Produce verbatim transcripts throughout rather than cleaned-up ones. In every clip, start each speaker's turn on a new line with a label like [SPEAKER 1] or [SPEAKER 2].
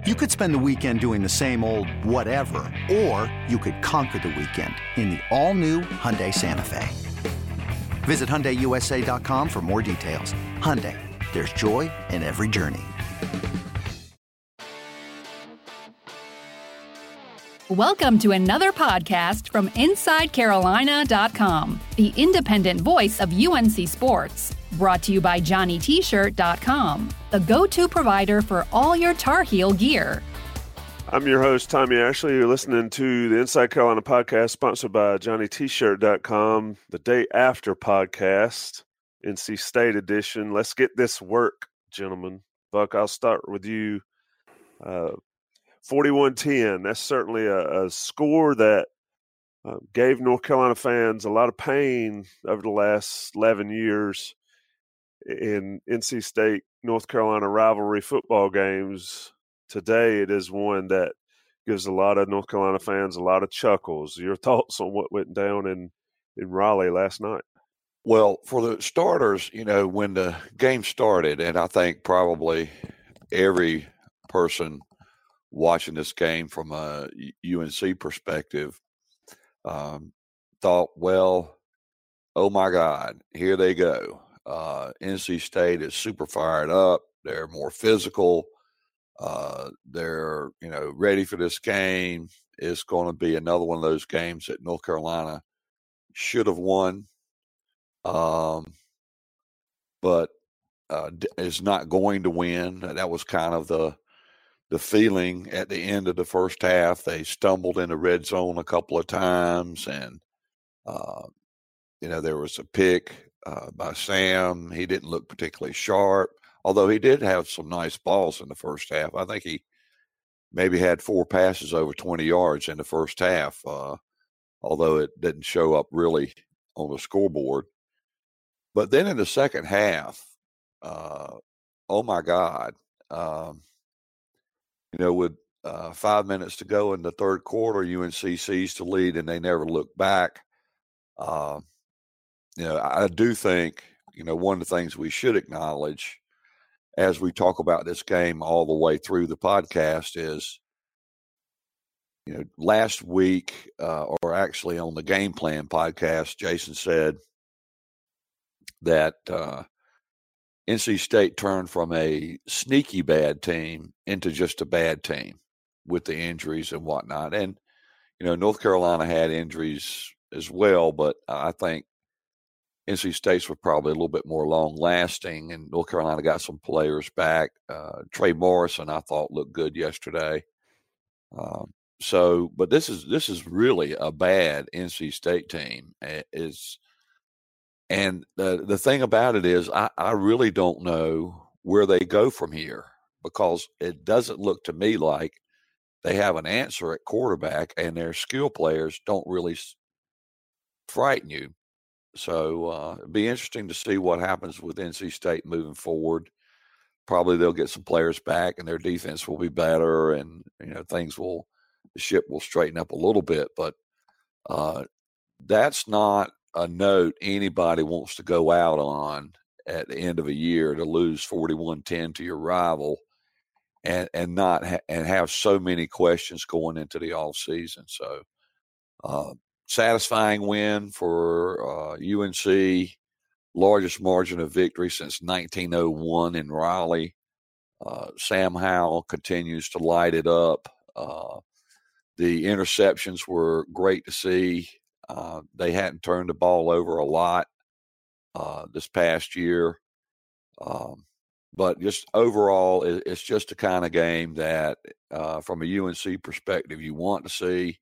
[SPEAKER 1] You could spend the weekend doing the same old whatever, or you could conquer the weekend in the all-new Hyundai Santa Fe. Visit Hyundai U S A dot com for more details. Hyundai, there's joy in every journey.
[SPEAKER 2] Welcome to another podcast from Inside Carolina dot com, the independent voice of U N C sports. Brought to you by Johnny T Shirt dot com, the go-to provider for all your Tar Heel gear.
[SPEAKER 3] I'm your host, Tommy Ashley. You're listening to the Inside Carolina podcast, sponsored by Johnny T Shirt dot com, the day after podcast, N C State edition. Let's get this work, gentlemen. Buck, I'll start with you. Uh, forty-one ten, that's certainly a, a score that uh, gave North Carolina fans a lot of pain over the last eleven years in N C State, North Carolina rivalry football games. Today, it is one that gives a lot of North Carolina fans a lot of chuckles. Your thoughts on what went down in, in Raleigh last night?
[SPEAKER 4] Well, for the starters, you know, when the game started, and I think probably every person watching this game from a U N C perspective um, thought, well, oh my God, here they go. Uh, N C State is super fired up. They're more physical. Uh, they're, you know, ready for this game. It's going to be another one of those games that North Carolina should have won, um, but uh, is not going to win. That was kind of the the feeling at the end of the first half. They stumbled in the red zone a couple of times, and uh, you know, there was a pick uh, by Sam. He didn't look particularly sharp, although he did have some nice balls in the first half. I think he maybe had four passes over twenty yards in the first half, uh, although it didn't show up really on the scoreboard. But then in the second half, uh, oh my God, um, you know, with uh, five minutes to go in the third quarter, U N C seized the lead and they never looked back. Uh, you know, I do think, you know, one of the things we should acknowledge as we talk about this game all the way through the podcast is, you know, last week, uh, or actually on the Game Plan podcast, Jason said that uh, N C State turned from a sneaky bad team into just a bad team with the injuries and whatnot. And, you know, North Carolina had injuries as well, but I think N C State's were probably a little bit more long-lasting, and North Carolina got some players back. Uh, Trey Morrison, I thought, looked good yesterday. Um, so, but this is this is really a bad N C State team. Is and the the thing about it is, I, I really don't know where they go from here, because it doesn't look to me like they have an answer at quarterback, and their skill players don't really frighten you. So uh, it'd be interesting to see what happens with N C State moving forward. Probably they'll get some players back, and their defense will be better, and you know things will the ship will straighten up a little bit. But uh, that's not a note anybody wants to go out on at the end of a year, to lose forty-one ten to your rival, and and not ha- and have so many questions going into the off season. So. Uh, Satisfying win for uh, U N C, largest margin of victory since nineteen oh one in Raleigh. Uh, Sam Howell continues to light it up. Uh, the interceptions were great to see. Uh, they hadn't turned the ball over a lot uh, this past year. Um, but just overall, it, it's just the kind of game that, uh, from a U N C perspective, you want to see.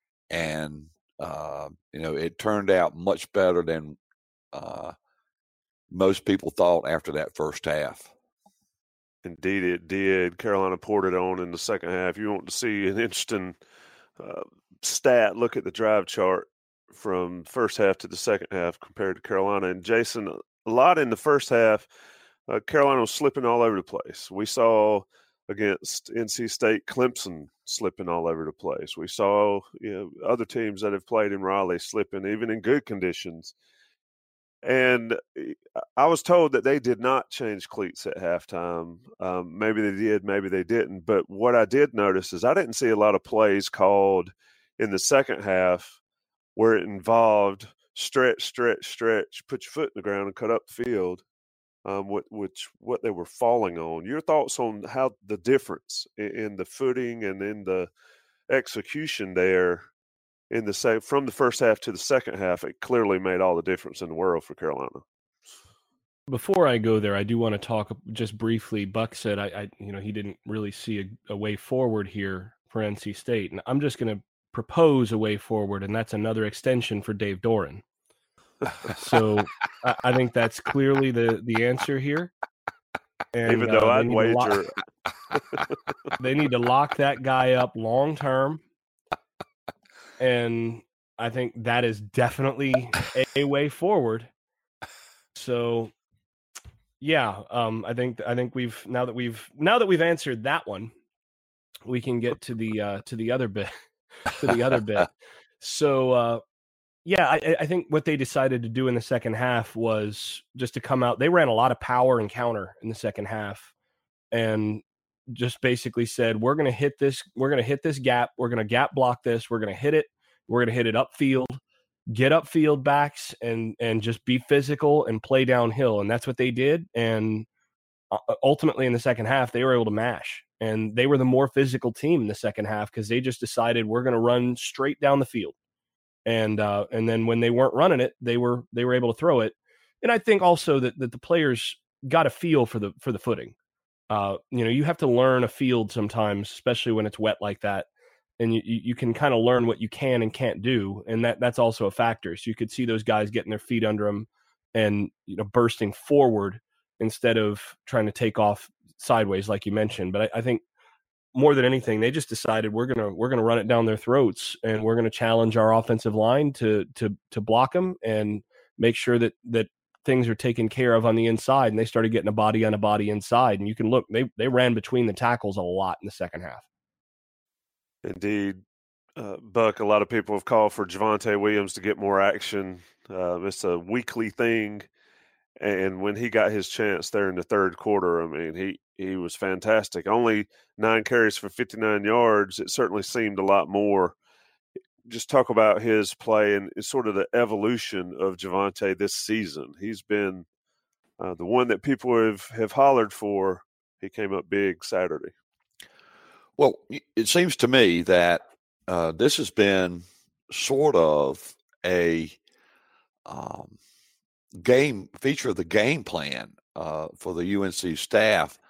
[SPEAKER 4] And Uh, you know, it turned out much better than uh, most people thought after that first half.
[SPEAKER 3] Indeed, it did. Carolina poured it on in the second half. You want to see an interesting uh, stat, look at the drive chart from first half to the second half compared to Carolina. And Jason, a lot in the first half, uh, Carolina was slipping all over the place. We saw against N C State, Clemson slipping all over the place. We saw, you know, other teams that have played in Raleigh slipping, even in good conditions. And I was told that they did not change cleats at halftime. Um, maybe they did, maybe they didn't. But what I did notice is I didn't see a lot of plays called in the second half where it involved stretch, stretch, stretch, put your foot in the ground and cut up the field, um, which what they were falling on. Your thoughts on how the difference in, in the footing and in the execution there in the same from the first half to the second half, it clearly made all the difference in the world for Carolina.
[SPEAKER 5] Before I go there, I do want to talk just briefly. Buck said, I, I you know, he didn't really see a, a way forward here for N C State, and I'm just going to propose a way forward, and that's another extension for Dave Doeren. So I, I think that's clearly the the answer here. And,
[SPEAKER 3] Even though
[SPEAKER 5] uh,
[SPEAKER 3] I'd wager,
[SPEAKER 5] lock, they need to lock that guy up long term. And I think that is definitely a, a way forward. So, yeah, um, I think I think we've now that we've now that we've answered that one, we can get to the uh, to the other bit to the other bit. So, uh, yeah, I, I think what they decided to do in the second half was just to come out. They ran a lot of power and counter in the second half, and just basically said, we're going to hit this, we're going to hit this gap. We're going to gap block this. We're going to hit it. We're going to hit it upfield, get upfield backs and, and just be physical and play downhill. And that's what they did. And ultimately in the second half, they were able to mash, and they were the more physical team in the second half because they just decided we're going to run straight down the field. And, uh, and then when they weren't running it, they were, they were able to throw it. And I think also that, that the players got a feel for the, for the footing. Uh, you know, you have to learn a field sometimes, especially when it's wet like that. And you, you can kind of learn what you can and can't do. And that that's also a factor. So you could see those guys getting their feet under them and, you know, bursting forward instead of trying to take off sideways, like you mentioned. But I, I think more than anything, they just decided we're going to, we're going to run it down their throats, and we're going to challenge our offensive line to, to, to block them and make sure that, that, things are taken care of on the inside. And they started getting a body on a body inside. And you can look, they they ran between the tackles a lot in the second half.
[SPEAKER 3] Indeed. Uh, Buck, a lot of people have called for Javonte Williams to get more action. Uh, it's a weekly thing. And when he got his chance there in the third quarter, I mean, he, he was fantastic. Only nine carries for fifty-nine yards. It certainly seemed a lot more. Just talk about his play and sort of the evolution of Javonte this season. He's been uh, the one that people have, have hollered for. He came up big Saturday.
[SPEAKER 4] Well, it seems to me that uh, this has been sort of a um, game feature of the game plan uh, for the U N C staff.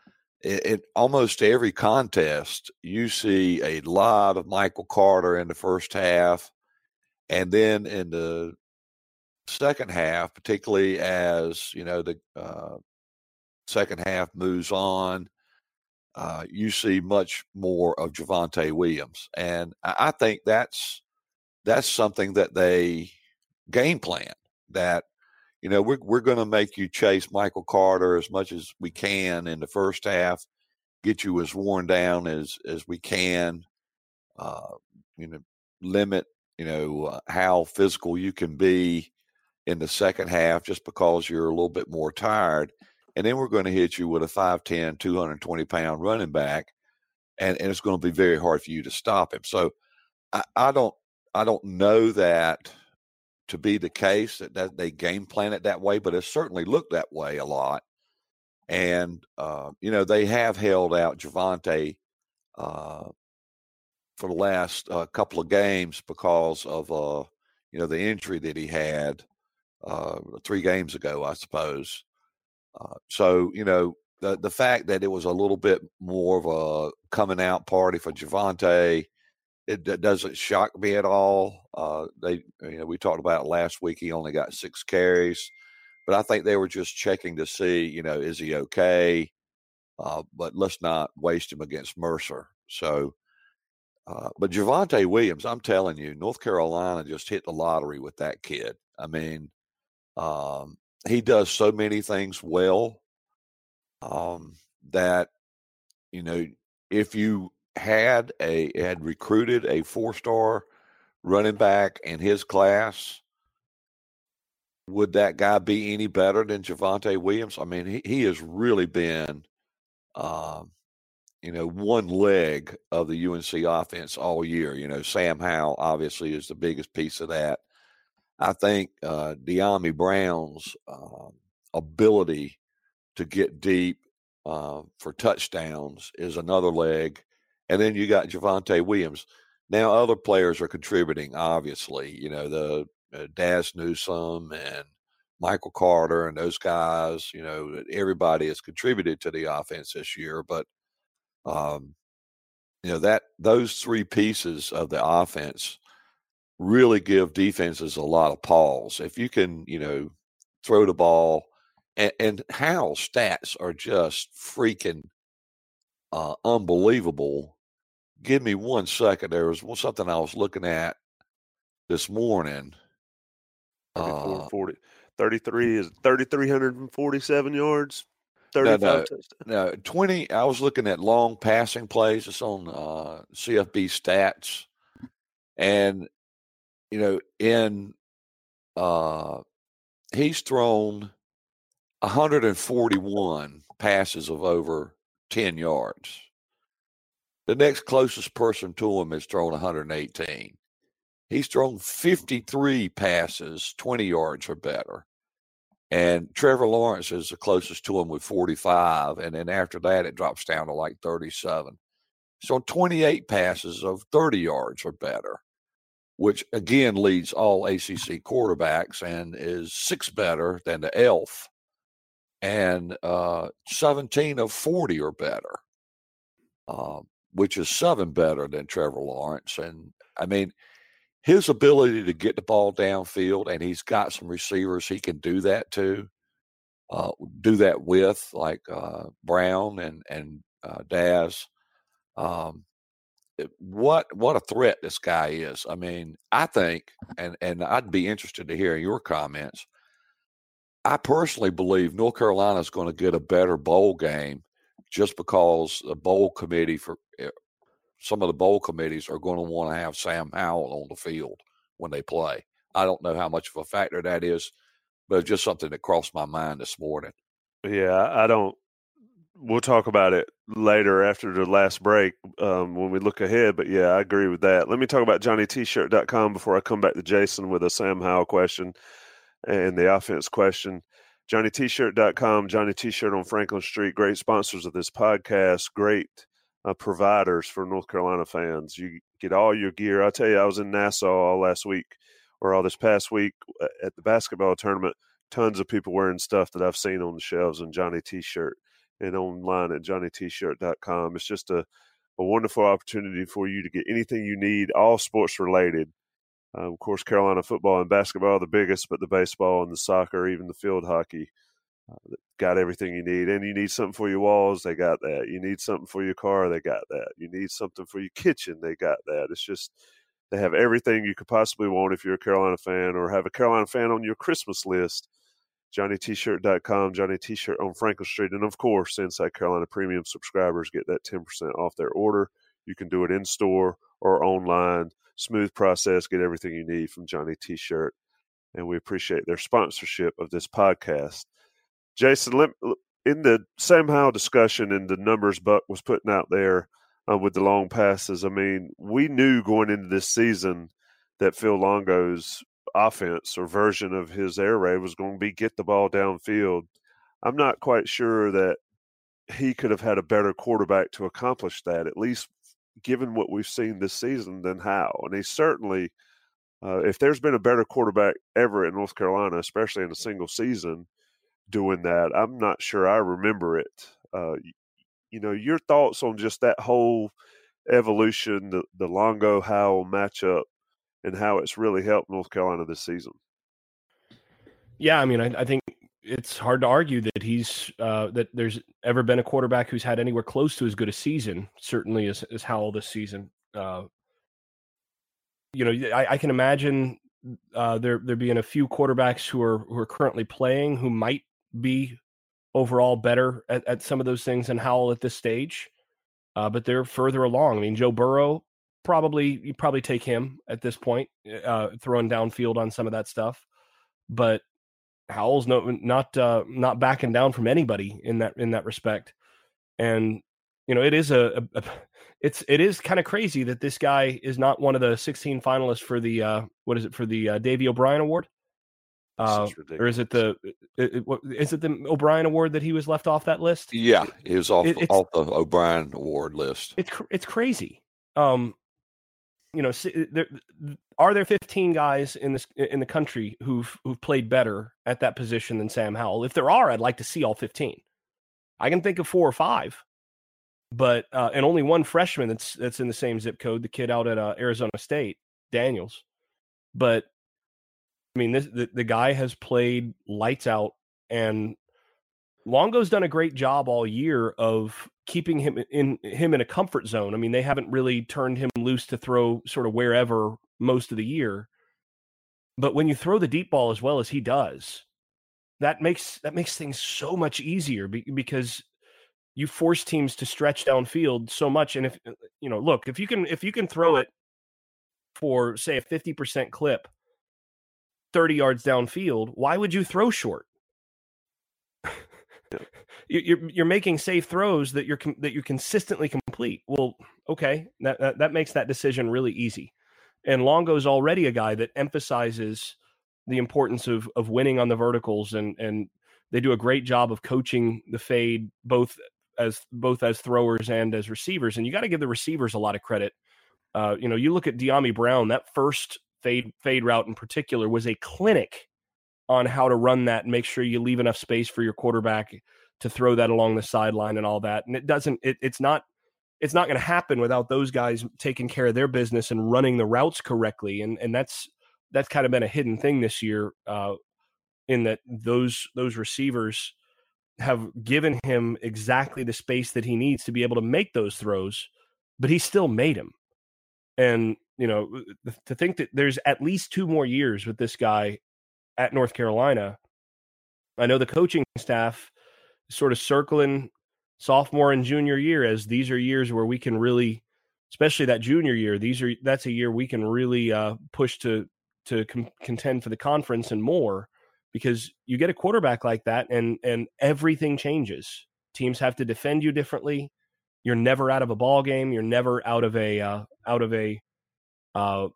[SPEAKER 4] In almost every contest, you see a lot of Michael Carter in the first half. And then in the second half, particularly as, you know, the uh, second half moves on, uh, you see much more of Javonte Williams. And I think that's that's something that they game plan, that, you know, we're, we're going to make you chase Michael Carter as much as we can in the first half, get you as worn down as, as we can, uh, you know, limit, you know, uh, how physical you can be in the second half just because you're a little bit more tired. And then we're going to hit you with a five ten, two hundred twenty pound running back, and, and it's going to be very hard for you to stop him. So I, I don't, I don't know that to be the case that, that they game plan it that way, but it certainly looked that way a lot. And, uh, you know, they have held out Javonte uh, for the last uh, couple of games because of, uh, you know, the injury that he had uh, three games ago, I suppose. Uh, so, you know, the, the fact that it was a little bit more of a coming out party for Javonte, it, it doesn't shock me at all. Uh, they, you know, we talked about it last week. He only got six carries, but I think they were just checking to see, you know, is he okay? Uh, but let's not waste him against Mercer. So, uh, but Javonte Williams, I'm telling you, North Carolina just hit the lottery with that kid. I mean, um, he does so many things well um, that, you know, if you had a had recruited a four-star running back in his class, would that guy be any better than Javonte Williams? I mean, he, he has really been, um, you know, one leg of the U N C offense all year. You know, Sam Howell obviously is the biggest piece of that. I think uh, De'Ami Brown's uh, ability to get deep uh, for touchdowns is another leg. And then you got Javonte Williams. Now other players are contributing, obviously. You know, the uh, Daz Newsome and Michael Carter and those guys, you know, everybody has contributed to the offense this year. But, um, you know, that those three pieces of the offense really give defenses a lot of pause. If you can, you know, throw the ball, and, and Howell's stats are just freaking uh, unbelievable. Give me one second. There was something I was looking at this morning.
[SPEAKER 3] Uh, forty, thirty-three is three thousand three hundred forty-seven yards. thirty-five
[SPEAKER 4] no, no,
[SPEAKER 3] touchdowns.
[SPEAKER 4] No, twenty. I was looking at long passing plays. It's on uh, C F B stats. And, you know, in uh, he's thrown one hundred forty-one passes of over ten yards. The next closest person to him has thrown one hundred eighteen. He's thrown fifty-three passes, twenty yards or better. And Trevor Lawrence is the closest to him with forty-five. And then after that, it drops down to like thirty-seven. So twenty-eight passes of thirty yards or better, which again leads all A C C quarterbacks and is six better than the Elf, and uh, seventeen of forty or better. Um, which is seven better than Trevor Lawrence. And, I mean, his ability to get the ball downfield, and he's got some receivers he can do that to, uh, do that with, like uh, Brown and, and uh, Daz. Um, it, what what a threat this guy is. I mean, I think, and, and I'd be interested to hear your comments, I personally believe North Carolina is going to get a better bowl game just because the bowl committee for some of the bowl committees are going to want to have Sam Howell on the field when they play. I don't know how much of a factor that is, but it's just something that crossed my mind this morning.
[SPEAKER 3] Yeah, I don't. We'll talk about it later after the last break um, when we look ahead. But yeah, I agree with that. Let me talk about Johnny T Shirt dot com before I come back to Jason with a Sam Howell question and the offense question. Johnny T Shirt dot com, Johnny T-Shirt on Franklin Street. Great sponsors of this podcast. Great uh, providers for North Carolina fans. You get all your gear. I tell you, I was in Nassau all last week or all this past week at the basketball tournament. Tons of people wearing stuff that I've seen on the shelves in Johnny T-Shirt and online at Johnny T Shirt dot com. It's just a, a wonderful opportunity for you to get anything you need, all sports related. Uh, of course, Carolina football and basketball are the biggest, but the baseball and the soccer, even the field hockey, uh, got everything you need. And you need something for your walls, they got that. You need something for your car, they got that. You need something for your kitchen, they got that. It's just they have everything you could possibly want if you're a Carolina fan or have a Carolina fan on your Christmas list. Johnny T Shirt dot com, Johnny T-Shirt on Franklin Street. And, of course, Inside Carolina Premium subscribers get that ten percent off their order. You can do it in-store or online. Smooth process. Get everything you need from Johnny T-Shirt. And we appreciate their sponsorship of this podcast. Jason, let, in the Sam Howell discussion and the numbers Buck was putting out there uh, with the long passes, I mean, we knew going into this season that Phil Longo's offense or version of his air raid was going to be get the ball downfield. I'm not quite sure that he could have had a better quarterback to accomplish that, at least given what we've seen this season, than Howell. And he certainly, uh, if there's been a better quarterback ever in North Carolina, especially in a single season, doing that, I'm not sure I remember it. Uh, you, you know, your thoughts on just that whole evolution, the, the Longo-Howell matchup, and how it's really helped North Carolina this season.
[SPEAKER 5] Yeah, I mean, I, I think it's hard to argue that he's uh, that there's ever been a quarterback who's had anywhere close to as good a season, certainly as, as Howell this season. Uh, you know, I, I can imagine uh, there there being a few quarterbacks who are who are currently playing who might be overall better at, at some of those things than Howell at this stage, uh, but they're further along. I mean, Joe Burrow, probably you probably take him at this point, uh, throwing downfield on some of that stuff. But Howell's no not uh, not backing down from anybody in that in that respect, and you know it is a, a, a it's it is kind of crazy that this guy is not one of the sixteen finalists for the uh, what is it for the uh, Davey O'Brien Award, uh, or is it the it, it, what, is it the O'Brien Award that he was left off that list?
[SPEAKER 4] Yeah, he was off
[SPEAKER 5] it,
[SPEAKER 4] off the O'Brien Award list.
[SPEAKER 5] It's it's crazy. Um, you know, there, are there fifteen guys in this in the country who've who've played better at that position than Sam Howell? If there are, I'd like to see all fifteen. I can think of four or five, but uh, and only one freshman that's that's in the same zip code, the kid out at uh, Arizona State, Daniels. But I mean, this the, the guy has played lights out, and Longo's done a great job all year of keeping him in him in a comfort zone. I mean, they haven't really turned him loose to throw sort of wherever most of the year. But when you throw the deep ball as well as he does, that makes that makes things so much easier because you force teams to stretch downfield so much. And if you know, look, if you can if you can throw it for say a fifty percent clip, thirty yards downfield, why would you throw short? You're you're making safe throws that you're that you consistently complete. Well, okay, that, that that makes that decision really easy. And Longo's already a guy that emphasizes the importance of of winning on the verticals, and and they do a great job of coaching the fade both as both as throwers and as receivers. And you got to give the receivers a lot of credit. Uh, you know, you look at De'Ami Brown, that first fade fade route in particular was a clinic on how to run that and make sure you leave enough space for your quarterback to throw that along the sideline and all that. And it doesn't, it, it's not, it's not going to happen without those guys taking care of their business and running the routes correctly. And, and that's, that's kind of been a hidden thing this year uh, in that those, those receivers have given him exactly the space that he needs to be able to make those throws, but he still made them. And, you know, to think that there's at least two more years with this guy at North Carolina, I know the coaching staff sort of circling sophomore and junior year as these are years where we can really, especially that junior year, these are that's a year we can really uh, push to to com- contend for the conference and more, because you get a quarterback like that and and everything changes. Teams have to defend you differently. You're never out of a ball game. You're never out of a uh, out of a uh,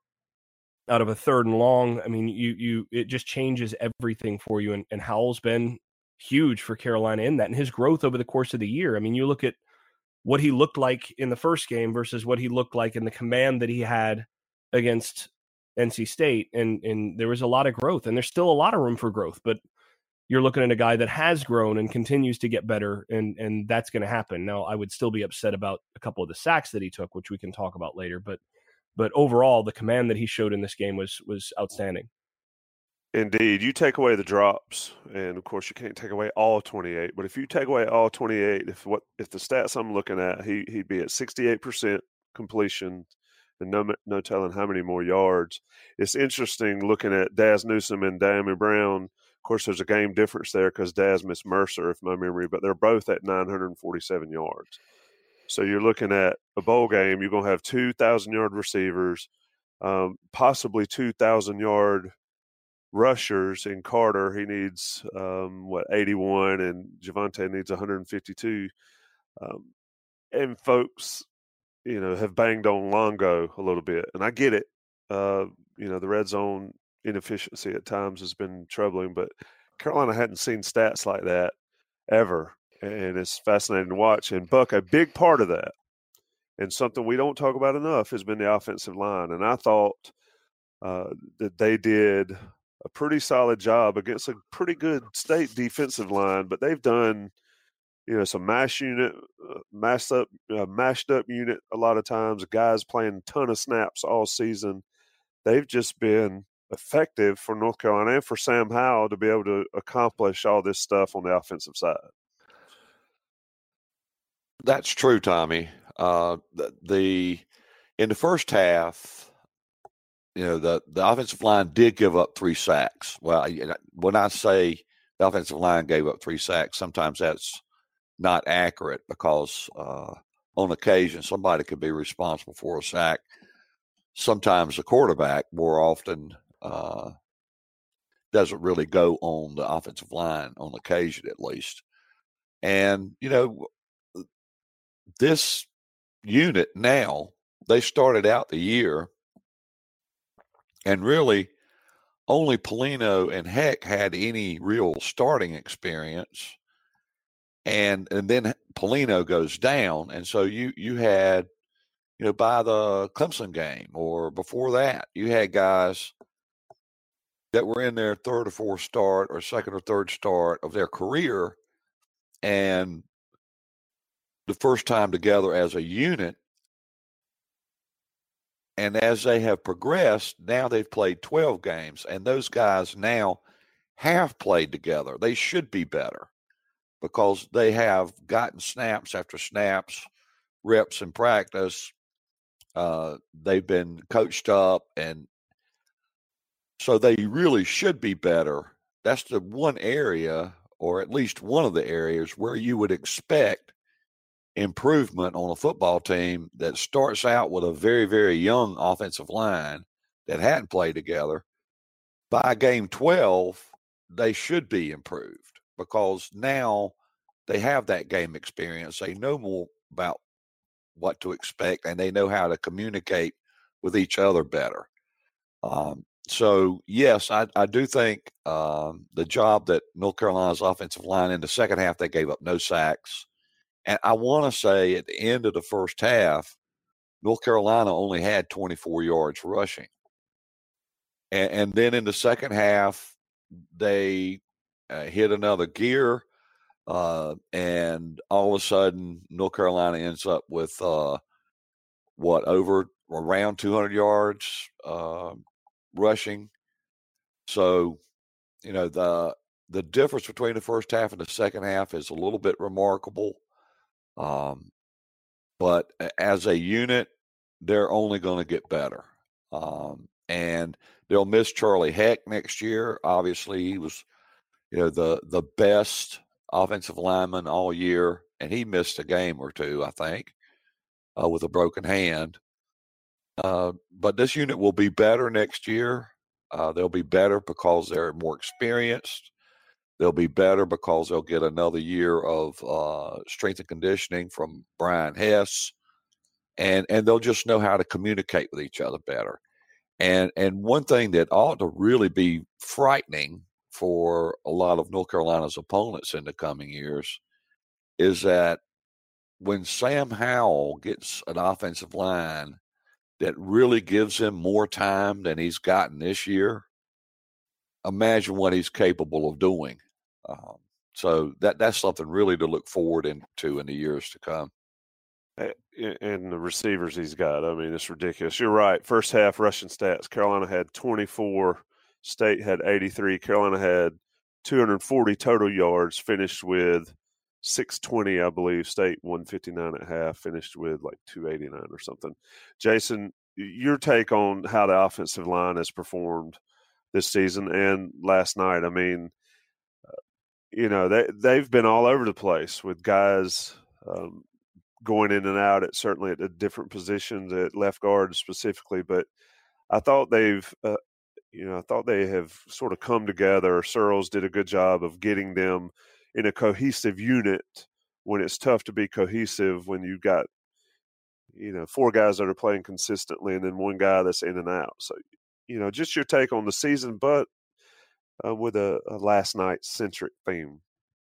[SPEAKER 5] out of a third and long. I mean, you you it just changes everything for you. And, and Howell's been huge for Carolina in that, and his growth over the course of the year. I mean, you look at what he looked like in the first game versus what he looked like in the command that he had against N C State, and and there was a lot of growth, and there's still a lot of room for growth. But you're looking at a guy that has grown and continues to get better, and and that's going to happen. Now, I would still be upset about a couple of the sacks that he took, which we can talk about later. But but overall, the command that he showed in this game was was outstanding.
[SPEAKER 3] Indeed. You take away the drops, and of course you can't take away all twenty-eight, but if you take away all twenty-eight, if what if the stats I'm looking at, he, he'd be at sixty-eight percent completion and no no telling how many more yards. It's interesting looking at Daz Newsome and De'Ami Brown. Of course, there's a game difference there because Daz missed Mercer, if my memory, but they're both at nine hundred forty-seven yards. So you're looking at a bowl game, you're going to have two thousand-yard receivers, um, possibly two thousand-yard rushers. In Carter, he needs, um, what, eighty-one, and Javonte needs one hundred fifty-two. Um, and folks, you know, have banged on Longo a little bit, and I get it. Uh, you know, the red zone inefficiency at times has been troubling, but Carolina hadn't seen stats like that ever, and it's fascinating to watch. And Buck, a big part of that, and something we don't talk about enough, has been the offensive line. And I thought uh, that they did a pretty solid job against a pretty good State defensive line, but they've done, you know, some mash unit, uh, mashed up, uh, mashed up unit a lot of times. Guys playing a ton of snaps all season. They've just been effective for North Carolina and for Sam Howell to be able to accomplish all this stuff on the offensive side.
[SPEAKER 4] That's true, Tommy. Uh, the, the in the first half, you know, the, the offensive line did give up three sacks. Well, when I say the offensive line gave up three sacks, sometimes that's not accurate because uh, on occasion somebody could be responsible for a sack. Sometimes the quarterback, more often, uh, doesn't really go on the offensive line on occasion, at least. And, you know, this unit now, they started out the year and really only Polino and Heck had any real starting experience. And and then Polino goes down. And so you you had, you know, by the Clemson game or before that, you had guys that were in their third or fourth start or second or third start of their career. And the first time together as a unit. And as they have progressed, now they've played twelve games, and those guys now have played together. They should be better because they have gotten snaps after snaps, reps in practice. Uh, they've been coached up, and so they really should be better. That's the one area, or at least one of the areas, where you would expect improvement on a football team that starts out with a very, very young offensive line that hadn't played together. By game twelve, they should be improved because now they have that game experience. They know more about what to expect, and they know how to communicate with each other better. Um, so, yes, I, I do think um, the job that North Carolina's offensive line in the second half, they gave up no sacks. And I want to say at the end of the first half, North Carolina only had twenty-four yards rushing. And, and then in the second half, they uh, hit another gear. Uh, and all of a sudden, North Carolina ends up with, uh, what, over around two hundred yards uh, rushing. So, you know, the the difference between the first half and the second half is a little bit remarkable. Um, but as a unit, they're only going to get better. Um, and they'll miss Charlie Heck next year. Obviously, he was, you know, the the best offensive lineman all year, and he missed a game or two, I think, uh, with a broken hand. Uh, but this unit will be better next year. Uh, they'll be better because they're more experienced. They'll be better because they'll get another year of uh, strength and conditioning from Brian Hess, and and they'll just know how to communicate with each other better. And and one thing that ought to really be frightening for a lot of North Carolina's opponents in the coming years is that when Sam Howell gets an offensive line that really gives him more time than he's gotten this year, imagine what he's capable of doing. Um, so that that's something really to look forward into in the years to come.
[SPEAKER 3] And the receivers he's got, I mean, it's ridiculous. You're right. First half rushing stats, Carolina had twenty-four, State had eighty-three. Carolina had two hundred forty total yards, finished with six twenty, I believe. State one fifty-nine at half, finished with like two eighty-nine or something. Jason, your take on how the offensive line has performed this season and last night? I mean, you know, they, they've been all over the place with guys um, going in and out at certainly at the different positions at left guard specifically. But I thought they've, uh, you know, I thought they have sort of come together. Searles did a good job of getting them in a cohesive unit when it's tough to be cohesive when you've got, you know, four guys that are playing consistently and then one guy that's in and out. So, you know, just your take on the season, but Uh, with a, a last night centric theme.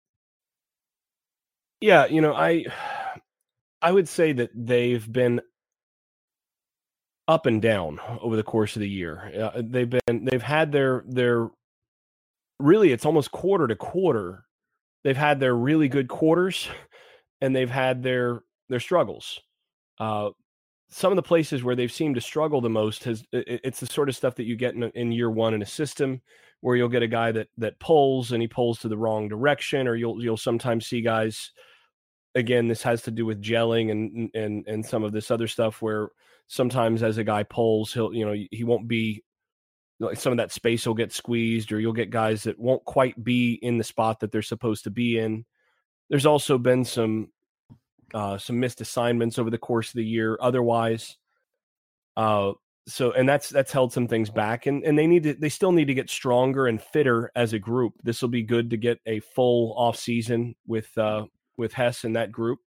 [SPEAKER 5] Yeah, you know, I I would say that they've been up and down over the course of the year. Uh, they've been they've had their their really it's almost quarter to quarter. They've had their really good quarters, and they've had their their struggles. Uh, some of the places where they've seemed to struggle the most has it, it's the sort of stuff that you get in, in year one in a system, where you'll get a guy that that pulls and he pulls to the wrong direction, or you'll you'll sometimes see guys. Again, this has to do with gelling and and and some of this other stuff where sometimes as a guy pulls, he'll you know he won't be like some of that space will get squeezed, or you'll get guys that won't quite be in the spot that they're supposed to be in. There's also been some uh, some missed assignments over the course of the year. Otherwise, uh, so, and that's that's held some things back, and and they need to they still need to get stronger and fitter as a group. This will be good to get a full off season with uh, with Hess and that group.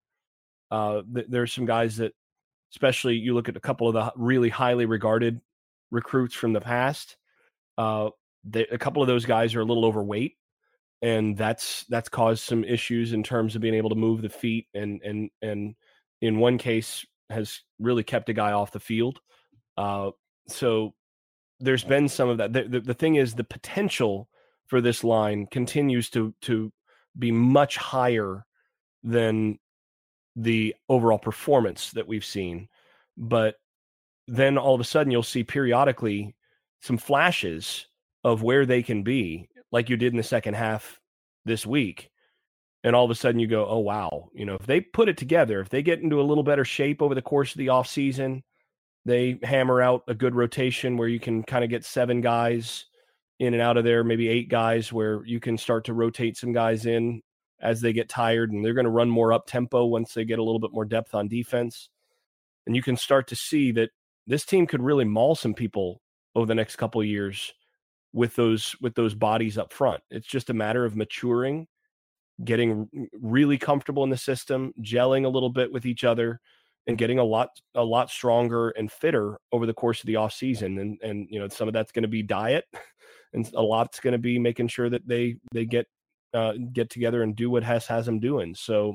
[SPEAKER 5] Uh, th- there's some guys that, especially you look at a couple of the really highly regarded recruits from the past. Uh, they, a couple of those guys are a little overweight, and that's that's caused some issues in terms of being able to move the feet, and and and in one case has really kept a guy off the field. Uh, so there's been some of that. The, the, the thing is, the potential for this line continues to to be much higher than the overall performance that we've seen. But then all of a sudden you'll see periodically some flashes of where they can be, like you did in the second half this week. And all of a sudden you go, oh, wow. You know, if they put it together, if they get into a little better shape over the course of the offseason, they hammer out a good rotation where you can kind of get seven guys in and out of there, maybe eight guys, where you can start to rotate some guys in as they get tired, and they're going to run more up tempo once they get a little bit more depth on defense. And you can start to see that this team could really maul some people over the next couple of years with those, with those bodies up front. It's just a matter of maturing, getting really comfortable in the system, gelling a little bit with each other, and getting a lot, a lot stronger and fitter over the course of the off season. And, and, you know, some of that's going to be diet, and a lot's going to be making sure that they, they get, uh, get together and do what Hess has them doing. So,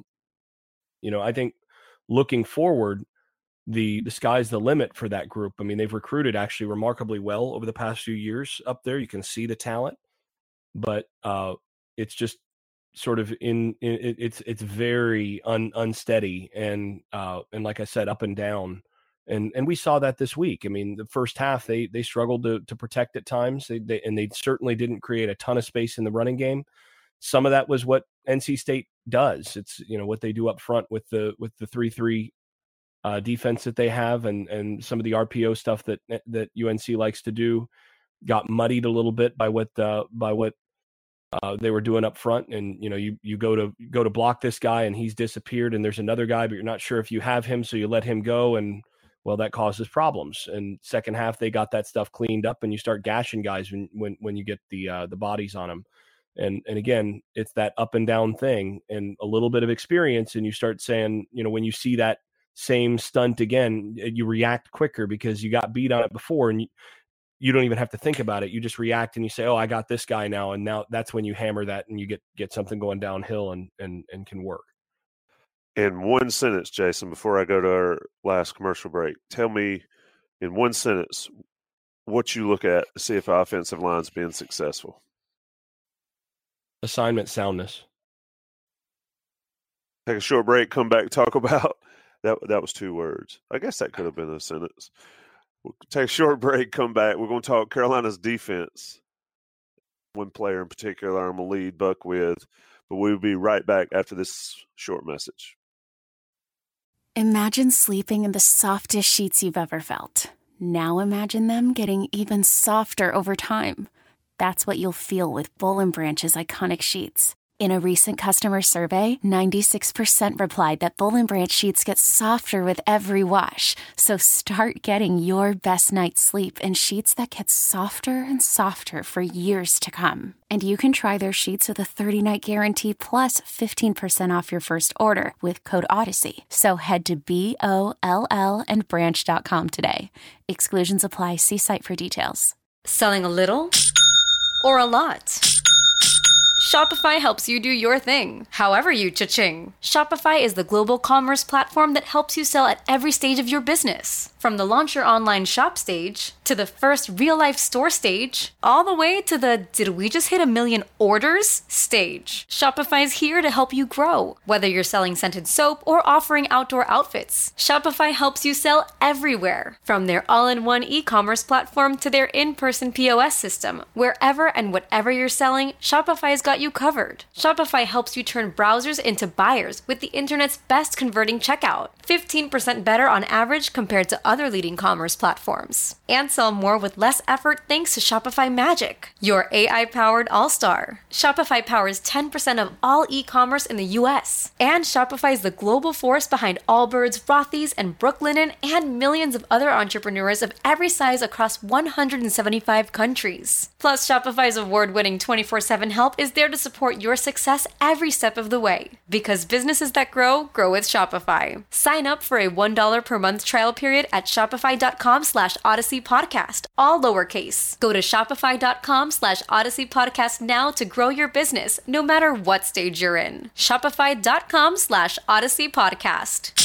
[SPEAKER 5] you know, I think looking forward, the, the sky's the limit for that group. I mean, they've recruited actually remarkably well over the past few years up there. You can see the talent, but, uh, it's just sort of in, in it, it's, it's very un, unsteady and, uh, and like I said, up and down. And, and we saw that this week. I mean, the first half, they, they struggled to, to protect at times. They, they, and they certainly didn't create a ton of space in the running game. Some of that was what N C State does. It's, you know, what they do up front with the, with the three, three, uh, defense that they have, and, and some of the R P O stuff that, that U N C likes to do got muddied a little bit by what, uh, by what, Uh, they were doing up front. And, you know, you, you go to go to block this guy and he's disappeared, and there's another guy, but you're not sure if you have him. So you let him go, and well, that causes problems. And second half, they got that stuff cleaned up, and you start gashing guys when, when, when you get the, uh, the bodies on them. And, and again, it's that up and down thing and a little bit of experience. And you start saying, you know, when you see that same stunt again, you react quicker because you got beat on it before, and you, you don't even have to think about it. You just react and you say, oh, I got this guy now. And now that's when you hammer that and you get, get something going downhill and, and, and can work.
[SPEAKER 3] In one sentence, Jason, before I go to our last commercial break, tell me in one sentence what you look at to see if offensive line's being successful.
[SPEAKER 5] Assignment soundness.
[SPEAKER 3] Take a short break, come back, talk about that. That was two words. I guess that could have been a sentence. We'll take a short break, come back. We're going to talk Carolina's defense. One player in particular I'm going to lead Buck with, but we'll be right back after this short message.
[SPEAKER 6] Imagine sleeping in the softest sheets you've ever felt. Now imagine them getting even softer over time. That's what you'll feel with Boll and Branch's iconic sheets. In a recent customer survey, ninety-six percent replied that Boll and Branch sheets get softer with every wash. So start getting your best night's sleep in sheets that get softer and softer for years to come. And you can try their sheets with a thirty-night guarantee plus fifteen percent off your first order with code Odyssey. So head to B O L L and branch dot com today. Exclusions apply. See site for details.
[SPEAKER 7] Selling a little or a lot? Shopify helps you do your thing, however you cha-ching. Shopify is the global commerce platform that helps you sell at every stage of your business. From the launch your online shop stage, to the first real-life store stage, all the way to the did we just hit a million orders stage. Shopify's here to help you grow. Whether you're selling scented soap or offering outdoor outfits, Shopify helps you sell everywhere. From their all-in-one e-commerce platform to their in-person P O S system, wherever and whatever you're selling, Shopify's got you covered. Shopify helps you turn browsers into buyers with the internet's best converting checkout, fifteen percent better on average compared to other leading commerce platforms. And sell more with less effort thanks to Shopify Magic, your A I-powered all-star. Shopify powers ten percent of all e-commerce in the U S. And Shopify is the global force behind Allbirds, Rothy's, and Brooklinen, and millions of other entrepreneurs of every size across one hundred seventy-five countries. Plus, Shopify's award-winning twenty-four seven help is there to support your success every step of the way. Because businesses that grow, grow with Shopify. Sign up for a one dollar per month trial period at shopify.com slash Odyssey Podcast, all lowercase. Go to shopify.com slash Odyssey Podcast now to grow your business, no matter what stage you're in. Shopify.com slash Odyssey Podcast.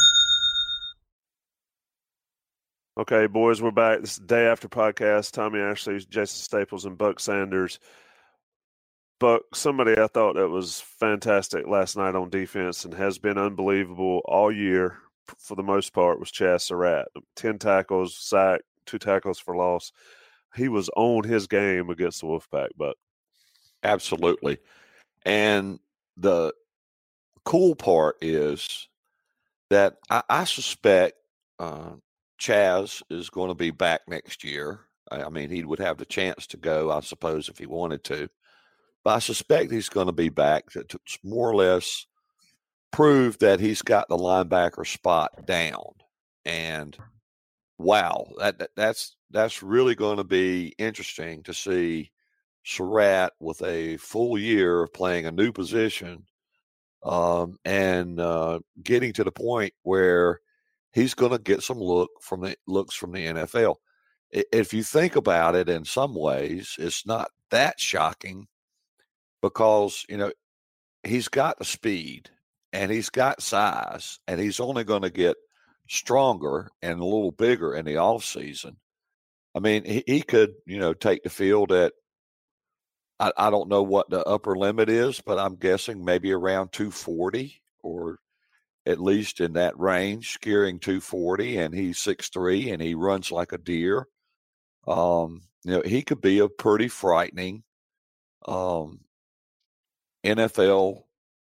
[SPEAKER 3] Okay, boys, we're back. This is the Day After Podcast. Tommy Ashley, Jason Staples, and Buck Sanders. Buck, somebody I thought that was fantastic last night on defense and has been unbelievable all year for the most part was Chaz Surratt. Ten tackles, sack, two tackles for loss. He was on his game against the Wolfpack, Buck.
[SPEAKER 4] Absolutely. And the cool part is that I, I suspect uh, Chaz is going to be back next year. I mean, he would have the chance to go, I suppose, if he wanted to. But I suspect he's going to be back to, to more or less prove that he's got the linebacker spot down. And wow, that, that that's that's really going to be interesting to see Surratt with a full year of playing a new position um, and uh, getting to the point where he's going to get some look from the looks from the N F L. If you think about it, in some ways, it's not that shocking because, you know, he's got the speed and he's got size and he's only going to get stronger and a little bigger in the offseason. I mean, he, he could, you know, take the field at, I, I don't know what the upper limit is, but I'm guessing maybe around two forty or at least in that range, scaring two forty, and he's six three and he runs like a deer. Um, you know, he could be a pretty frightening um, N F L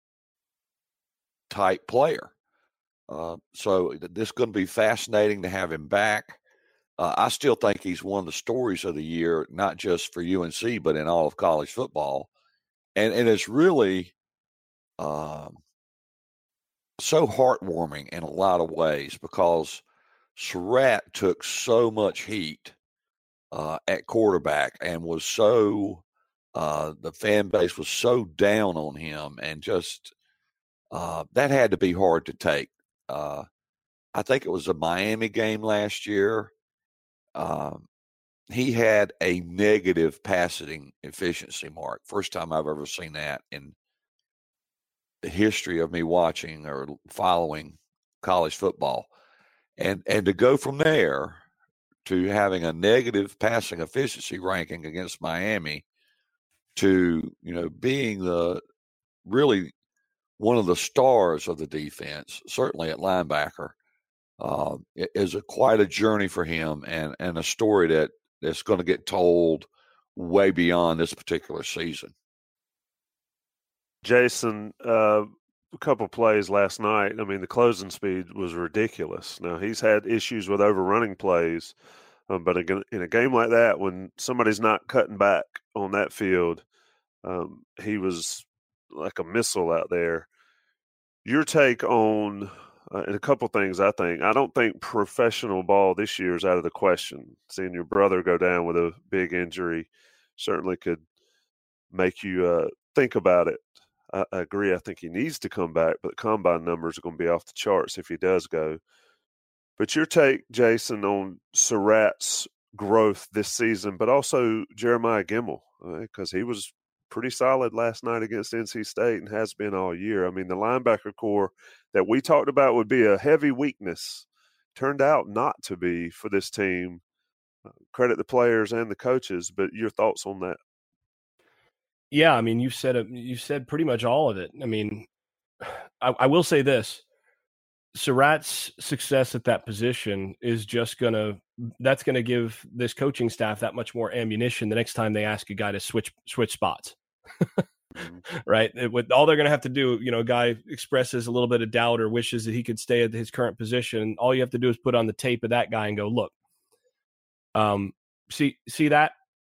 [SPEAKER 4] type player. Uh, so this is going to be fascinating to have him back. Uh, I still think he's one of the stories of the year, not just for U N C, but in all of college football. And, and it's really um, so heartwarming in a lot of ways because Surratt took so much heat uh, at quarterback and was so uh, the fan base was so down on him, and just uh, that had to be hard to take. Uh, I think it was a Miami game last year. Um, he had a negative passing efficiency mark. First time I've ever seen that in the history of me watching or following college football. And and to go from there to having a negative passing efficiency ranking against Miami to, you know, being the really one of the stars of the defense, certainly at linebacker, uh, is a quite a journey for him and, and a story that, that's going to get told way beyond this particular season.
[SPEAKER 3] Jason, uh, a couple plays last night. I mean, the closing speed was ridiculous. Now, he's had issues with overrunning plays, um, but again, in a game like that, when somebody's not cutting back on that field, um, he was like a missile out there. Your take on uh, and a couple things, I think. I don't think professional ball this year is out of the question. Seeing your brother go down with a big injury certainly could make you uh, think about it. I, I agree. I think he needs to come back, but the combine numbers are going to be off the charts if he does go. But your take, Jason, on Surratt's growth this season, but also Jeremiah Gemmel, because uh, he was pretty solid last night against N C State and has been all year. I mean, the linebacker core that we talked about would be a heavy weakness turned out not to be for this team. Uh, credit the players and the coaches, but your thoughts on that?
[SPEAKER 5] Yeah, I mean, you said it, you said pretty much all of it. I mean, I, I will say this. Surratt's success at that position is just going to – that's going to give this coaching staff that much more ammunition the next time they ask a guy to switch switch spots.
[SPEAKER 3] Mm-hmm.
[SPEAKER 5] right? It, with all they're going to have to do, you know, a guy expresses a little bit of doubt or wishes that he could stay at his current position. All you have to do is put on the tape of that guy and go, look, um, see, see that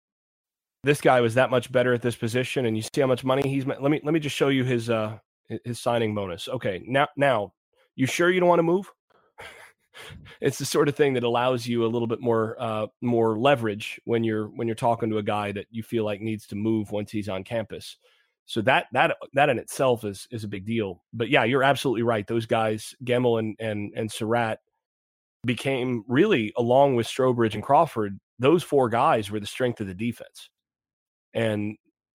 [SPEAKER 5] this guy was that much better at this position, and you see how much money he's. Let me let me just show you his uh his signing bonus. Okay, now now you sure you don't want to move? It's the sort of thing that allows you a little bit more uh, more leverage when you're when you're talking to a guy that you feel like needs to move once he's on campus. So that that that in itself is is a big deal. But yeah, you're absolutely right. Those guys, Gemmel and and and Surratt, became really, along with Strobridge and Crawford, those four guys were the strength of the defense. And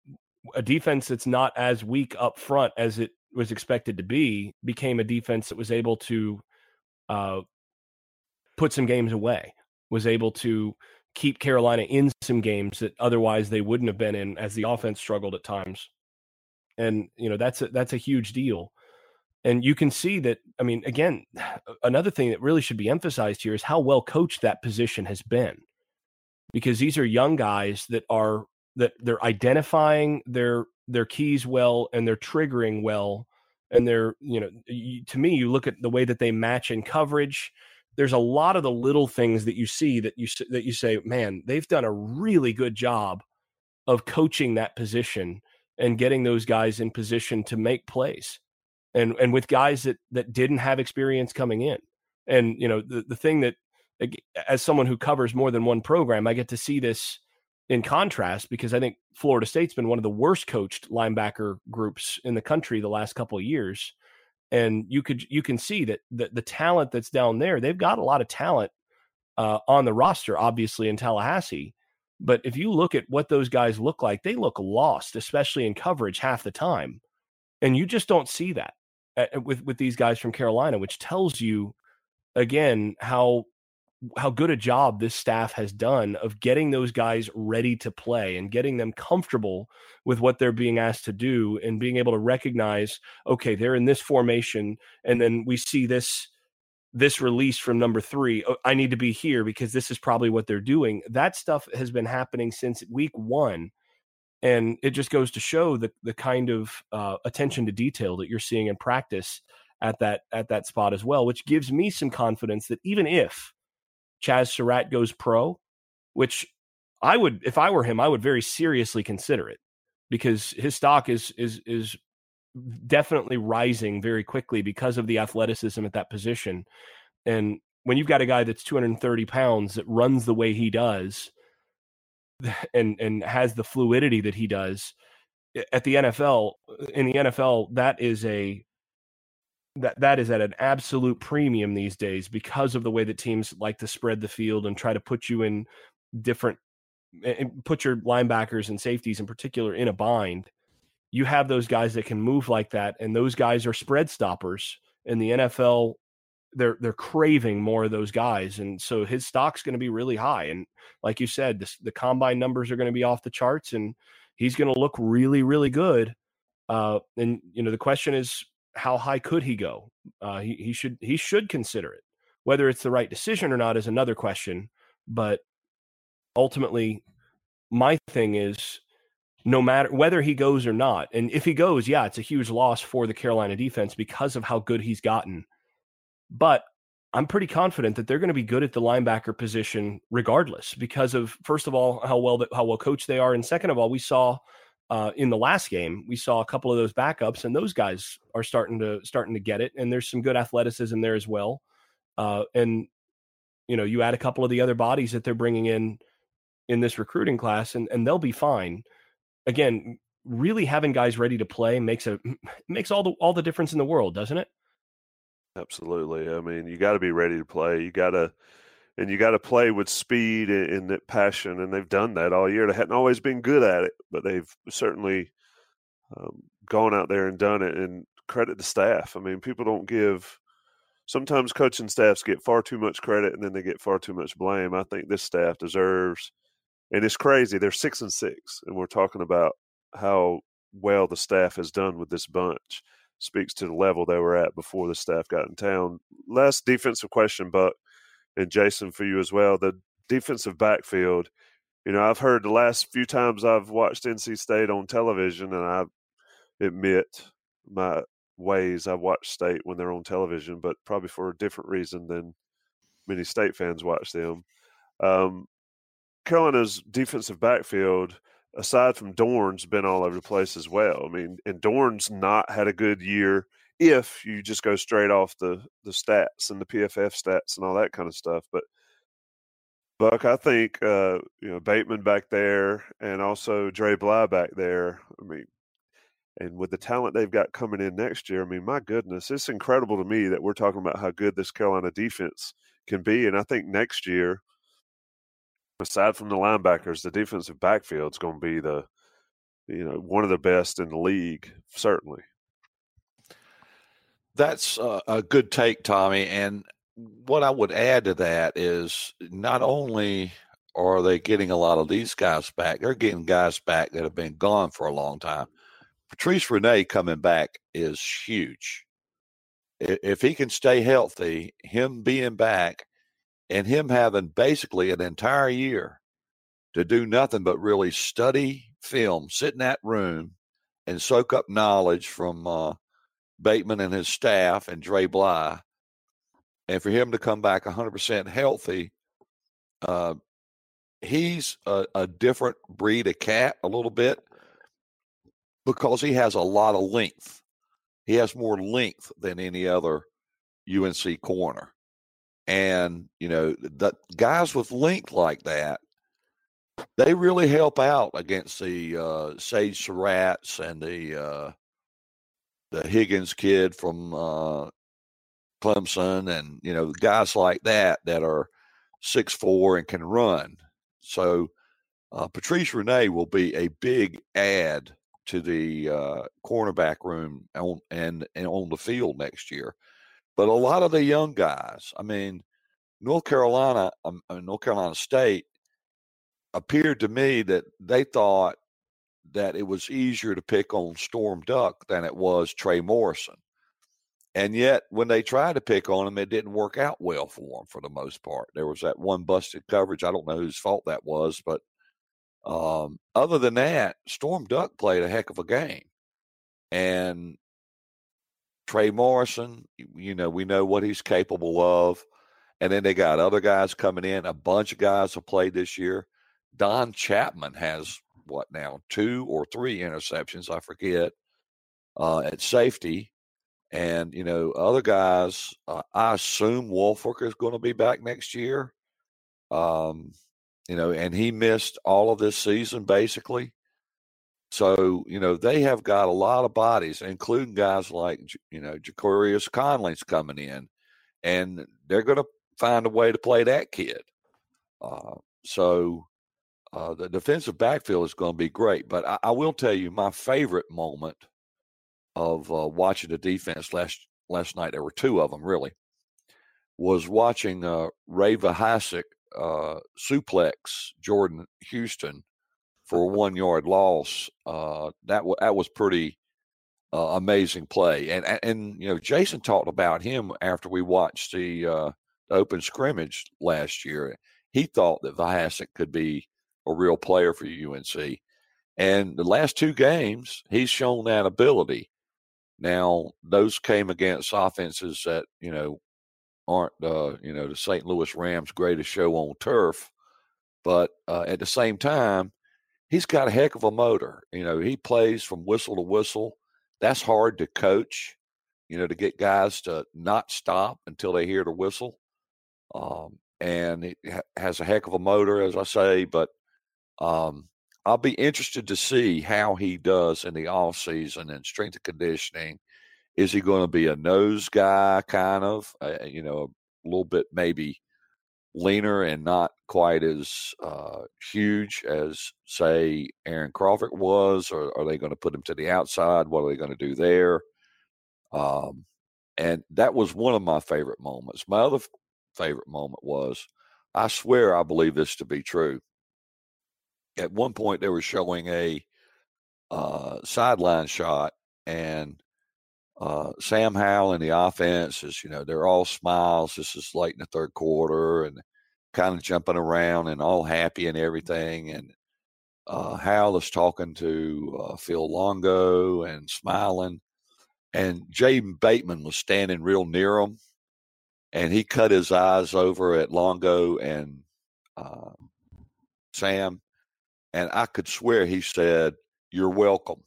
[SPEAKER 5] a defense that's not as weak up front as it was expected to be became a defense that was able to uh, put some games away, was able to keep Carolina in some games that otherwise they wouldn't have been in as the offense struggled at times. And, you know, that's a, that's a huge deal. And you can see that, I mean, again, another thing that really should be emphasized here is how well coached that position has been, because these are young guys that are, that they're identifying their, their keys well, and they're triggering well. And they're, you know, you, to me, you look at the way that they match in coverage. There's a lot of the little things that you see that you, that you say, man, they've done a really good job of coaching that position and getting those guys in position to make plays. And and with guys that that didn't have experience coming in. And, you know, the, the thing that, as someone who covers more than one program, I get to see this in contrast, because I think Florida State's been one of the worst coached linebacker groups in the country the last couple of years. And you could you can see that the, the talent that's down there, they've got a lot of talent uh, on the roster, obviously in Tallahassee. But if you look at what those guys look like, they look lost, especially in coverage half the time. And you just don't see that with with these guys from Carolina, which tells you again how how good a job this staff has done of getting those guys ready to play and getting them comfortable with what they're being asked to do, and being able to recognize, okay, they're in this formation, and then we see this this release from number three. Oh, I need to be here because this is probably what they're doing. That stuff has been happening since week one. And it just goes to show the the kind of uh, attention to detail that you're seeing in practice at that at that spot as well, which gives me some confidence that even if Chaz Surratt goes pro, which I would, if I were him, I would very seriously consider it, because his stock is is is definitely rising very quickly because of the athleticism at that position. And when you've got a guy that's two hundred thirty pounds that runs the way he does, and and has the fluidity that he does at the N F L, in the N F L, that is a that that is at an absolute premium these days, because of the way that teams like to spread the field and try to put you in different, and put your linebackers and safeties in particular in a bind. You have those guys that can move like that, and those guys are spread stoppers. In the N F L, they're they're craving more of those guys, and so his stock's going to be really high. And like you said, this, the combine numbers are going to be off the charts, and he's going to look really, really good. Uh, and you know, the question is, how high could he go? Uh, he he should he should consider it. Whether it's the right decision or not is another question. But ultimately, my thing is, no matter whether he goes or not, and if he goes, yeah, it's a huge loss for the Carolina defense because of how good he's gotten. But I'm pretty confident that they're going to be good at the linebacker position regardless, because of, first of all, how well how well coached they are, and second of all, we saw uh, in the last game, we saw a couple of those backups, and those guys are starting to starting to get it, and there's some good athleticism there as well. Uh, and you know, you add a couple of the other bodies that they're bringing in in this recruiting class, and and they'll be fine. Again, really having guys ready to play makes a makes all the all the difference in the world, doesn't it?
[SPEAKER 3] Absolutely. I mean, you got to be ready to play. You got to, and you got to play with speed and, and that passion. And they've done that all year. They hadn't always been good at it, but they've certainly um, gone out there and done it. And credit the staff. I mean, people don't give. Sometimes coaching staffs get far too much credit, and then they get far too much blame. I think this staff deserves. And it's crazy. They're six and six, and we're talking about how well the staff has done with this bunch. Speaks to the level they were at before the staff got in town. Last defensive question, Buck, and Jason, for you as well. The defensive backfield, you know, I've heard the last few times I've watched N C State on television, and I admit my ways I watch State when they're on television, but probably for a different reason than many State fans watch them. Um, Carolina's defensive backfield, aside from Dorn's, been all over the place as well. I mean, and Dorn's not had a good year if you just go straight off the, the stats and the P F F stats and all that kind of stuff. But, Buck, I think, uh, you know, Bateman back there and also Dre Bly back there, I mean, and with the talent they've got coming in next year, I mean, my goodness, it's incredible to me that we're talking about how good this Carolina defense can be. And I think next year, aside from the linebackers, the defensive backfield is going to be the, you know, one of the best in the league, certainly.
[SPEAKER 4] That's a, a good take, Tommy. And what I would add to that is not only are they getting a lot of these guys back, they're getting guys back that have been gone for a long time. Patrice Rene coming back is huge. If he can stay healthy, him being back and him having basically an entire year to do nothing but really study film, sit in that room and soak up knowledge from uh, Bateman and his staff and Dre Bly, and for him to come back one hundred percent healthy, uh, he's a, a different breed of cat a little bit because he has a lot of length. He has more length than any other U N C corner. And, you know, the guys with length like that, they really help out against the uh, Sage Surratts and the uh, the Higgins kid from uh, Clemson, and you know guys like that that are six foot four and can run. So uh, Patrice Rene will be a big add to the uh, cornerback room on, and and on the field next year. But a lot of the young guys, I mean, North Carolina, um, North Carolina State appeared to me that they thought that it was easier to pick on Storm Duck than it was Trey Morrison. And yet, when they tried to pick on him, it didn't work out well for him for the most part. There was that one busted coverage. I don't know whose fault that was, but um, other than that, Storm Duck played a heck of a game. And Trey Morrison, you know, we know what he's capable of. And then they got other guys coming in. A bunch of guys have played this year. Don Chapman has, what now, two or three interceptions, I forget, uh, at safety. And, you know, other guys, uh, I assume Wolfork is going to be back next year. Um, you know, and he missed all of this season, basically. So, you know, they have got a lot of bodies, including guys like, you know, Jacorius Conley's coming in. And they're going to find a way to play that kid. Uh, so uh, the defensive backfield is going to be great. But I, I will tell you, my favorite moment of uh, watching the defense last last night, there were two of them really, was watching uh, Ray Vahasek uh, suplex Jordan Houston for a one-yard loss. Uh, that, w- that was pretty uh, amazing play. And, and, and, you know, Jason talked about him after we watched the, uh, the open scrimmage last year. He thought that Vahasek could be a real player for U N C. And the last two games, he's shown that ability. Now, those came against offenses that, you know, aren't, uh, you know, the Saint Louis Rams' greatest show on turf. But uh, at the same time, he's got a heck of a motor. You know, he plays from whistle to whistle. That's hard to coach, you know, to get guys to not stop until they hear the whistle. Um, and he ha- has a heck of a motor, as I say. But um, I'll be interested to see how he does in the off season and strength and conditioning. Is he going to be a nose guy, kind of, uh, you know, a little bit maybe leaner and not quite as uh, huge as, say, Aaron Crawford was? Or are they going to put him to the outside? What are they going to do there? Um, and that was one of my favorite moments. My other f- favorite moment was, I swear I believe this to be true. At one point, they were showing a uh, sideline shot, and uh, Sam Howell and the offense is, you know, they're all smiles. This is late in the third quarter and kind of jumping around and all happy and everything. And uh, Hal is talking to uh, Phil Longo and smiling, and Jaden Bateman was standing real near him, and he cut his eyes over at Longo and uh, Sam, and I could swear he said, "You're welcome,"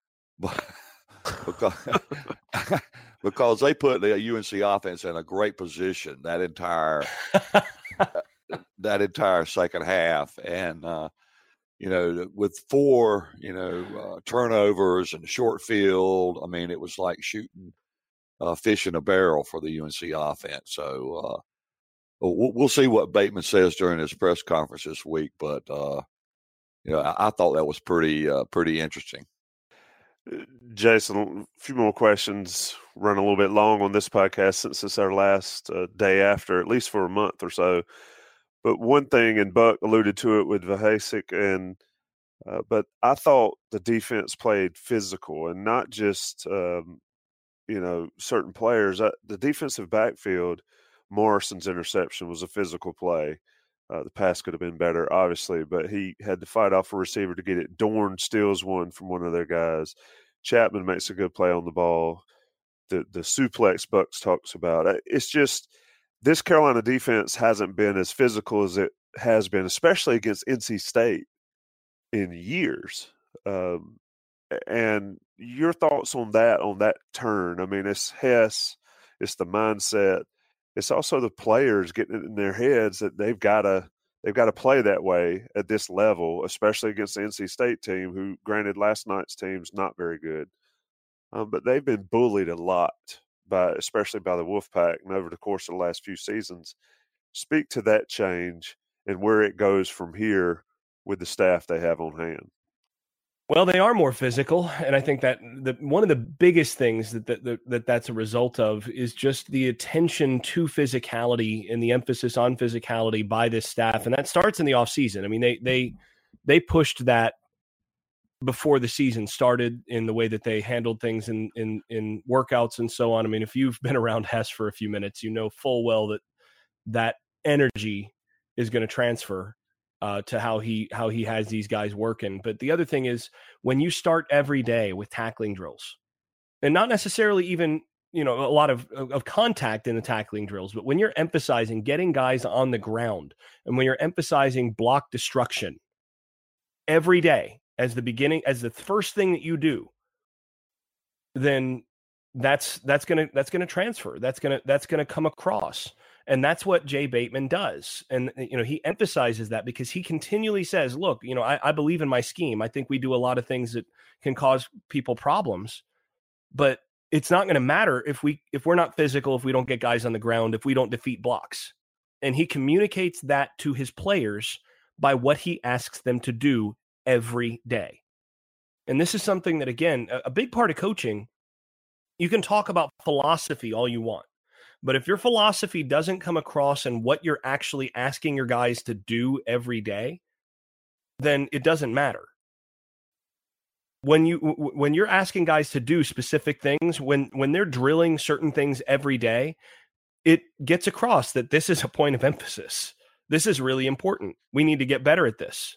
[SPEAKER 4] because because they put the U N C offense in a great position that entire that entire second half, and uh, you know, with four you know uh, turnovers and a short field, I mean, it was like shooting uh, fish in a barrel for the U N C offense. So uh, we'll, we'll see what Bateman says during his press conference this week, but uh, you know, I, I thought that was pretty uh, pretty interesting.
[SPEAKER 3] Jason, a few more questions. Run a little bit long on this podcast since it's our last uh, day after, at least for a month or so. But one thing, and Buck alluded to it with Vahasik, and uh, but I thought the defense played physical and not just um, you know certain players. I, the defensive backfield, Morrison's interception was a physical play. Uh, the pass could have been better, obviously, but he had to fight off a receiver to get it. Dorn steals one from one of their guys. Chapman makes a good play on the ball. The the suplex Bucks talks about. It's just this Carolina defense hasn't been as physical as it has been, especially against N C State in years. Um, and your thoughts on that, on that turn? I mean, it's Hess, it's the mindset. It's also the players getting it in their heads that they've got to they've got to play that way at this level, especially against the N C State team, who, granted, last night's team's not very good, um, but they've been bullied a lot by, especially by the Wolfpack, and over the course of the last few seasons. Speak to that change and where it goes from here with the staff they have on hand.
[SPEAKER 5] Well, they are more physical, and I think that the, one of the biggest things that, that that that's a result of is just the attention to physicality and the emphasis on physicality by this staff, and that starts in the offseason. I mean, they they they pushed that before the season started in the way that they handled things in in in workouts and so on. I mean, if you've been around Hess for a few minutes, you know full well that that energy is going to transfer Uh, to how he how he has these guys working. But the other thing is, when you start every day with tackling drills, and not necessarily even you know a lot of of contact in the tackling drills, but when you're emphasizing getting guys on the ground, and when you're emphasizing block destruction every day as the beginning, as the first thing that you do, then that's that's gonna that's gonna transfer. That's gonna that's gonna come across. And that's what Jay Bateman does. And, you know, he emphasizes that because he continually says, look, you know, I, I believe in my scheme. I think we do a lot of things that can cause people problems, but it's not going to matter if we, if we're not physical, if we don't get guys on the ground, if we don't defeat blocks. And he communicates that to his players by what he asks them to do every day. And this is something that, again, a, a big part of coaching, you can talk about philosophy all you want. But if your philosophy doesn't come across in what you're actually asking your guys to do every day, then it doesn't matter. When you when you're asking guys to do specific things, when when they're drilling certain things every day, it gets across that this is a point of emphasis. This is really important. We need to get better at this.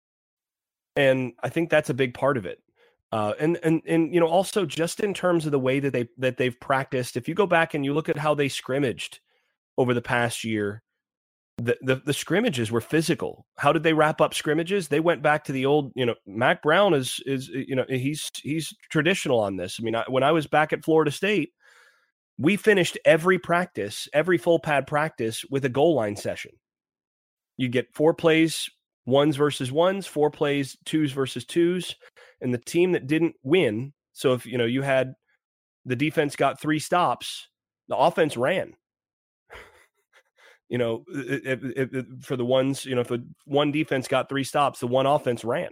[SPEAKER 5] And I think that's a big part of it. Uh, and, and, and, you know, also just in terms of the way that they, that they've practiced, if you go back and you look at how they scrimmaged over the past year, the, the, the scrimmages were physical. How did they wrap up scrimmages? They went back to the old, you know, Mac Brown is, is, you know, he's, he's traditional on this. I mean, I, when I was back at Florida State, we finished every practice, every full pad practice with a goal line session. You get four plays, ones versus ones, four plays, twos versus twos. And the team that didn't win, so if you know you had the defense got three stops, the offense ran. you know, if, if, if, for the ones, you know, if the one defense got three stops, the one offense ran.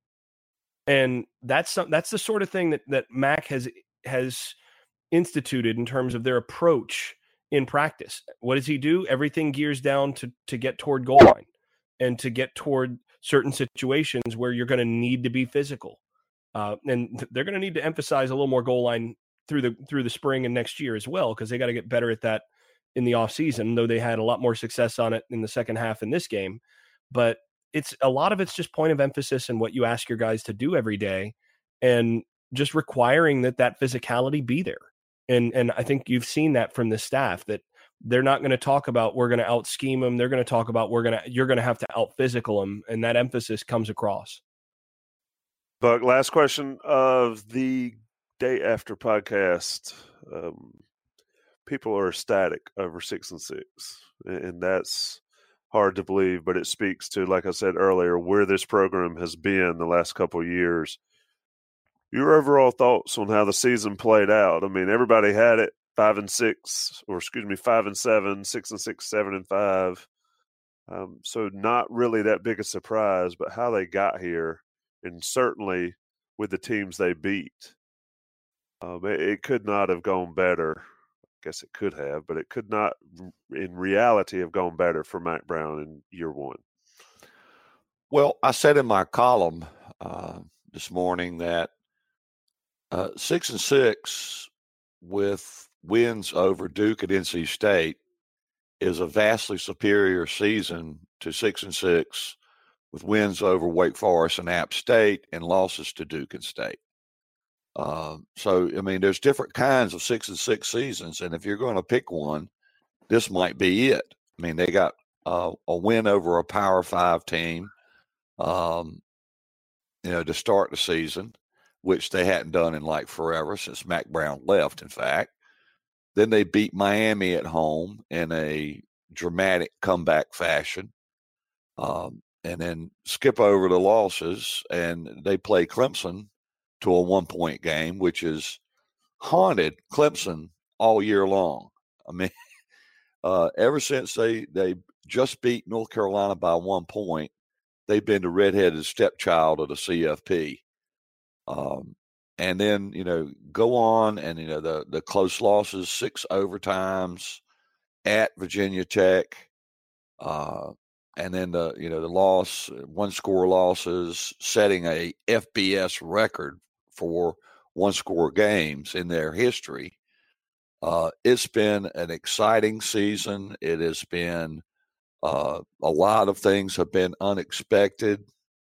[SPEAKER 5] And that's some, that's the sort of thing that that Mac has has instituted in terms of their approach in practice. What does he do? Everything gears down to to get toward goal line and to get toward certain situations where you're going to need to be physical. Uh, and they're going to need to emphasize a little more goal line through the through the spring and next year as well, because they got to get better at that in the offseason, though they had a lot more success on it in the second half in this game. But it's a lot of it's just point of emphasis and what you ask your guys to do every day, and just requiring that that physicality be there. And and I think you've seen that from the staff, that they're not going to talk about we're going to out scheme them. They're going to talk about we're going to you're going to have to out physical them, and that emphasis comes across.
[SPEAKER 3] Buck, last question of the day after podcast. Um, people are ecstatic over six and six, and that's hard to believe, but it speaks to, like I said earlier, where this program has been the last couple of years. Your overall thoughts on how the season played out? I mean, everybody had it five and six, or excuse me, five and seven, six and six, seven and five. Um, so not really that big a surprise, but how they got here, and certainly with the teams they beat, um, it, it could not have gone better. I guess it could have, but it could not, in reality, have gone better for Mack Brown in year one.
[SPEAKER 4] Well, I said in my column uh, this morning that Uh, six and six with wins over Duke and N C State is a vastly superior season to six and six with wins over Wake Forest and App State and losses to Duke and State. Uh, so, I mean, there's different kinds of six and six seasons, and if you're going to pick one, this might be it. I mean, they got uh, a win over a Power Five team, um, you know, to start the season, which they hadn't done in like forever since Mack Brown left, in fact. Then they beat Miami at home in a dramatic comeback fashion, um, and then skip over the losses, and they play Clemson to a one-point game, which has haunted Clemson all year long. I mean, uh, ever since they, they just beat North Carolina by one point, they've been the redheaded stepchild of the C F P. Um, and then, you know, go on and, you know, the, the close losses, six overtimes at Virginia Tech, uh, and then the, you know, the loss, one score losses, setting a F B S record for one score games in their history. Uh, it's been an exciting season. It has been, uh, a lot of things have been unexpected.